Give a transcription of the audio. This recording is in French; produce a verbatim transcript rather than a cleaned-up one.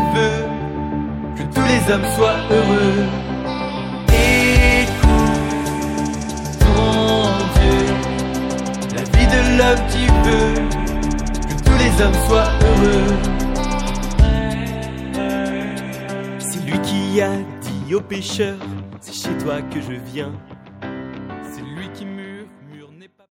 veux que tous les hommes soient heureux. Écoute ton Dieu, la vie de l'homme tu veux que tous les hommes soient heureux. C'est lui qui a dit aux pécheurs, c'est chez toi que je viens.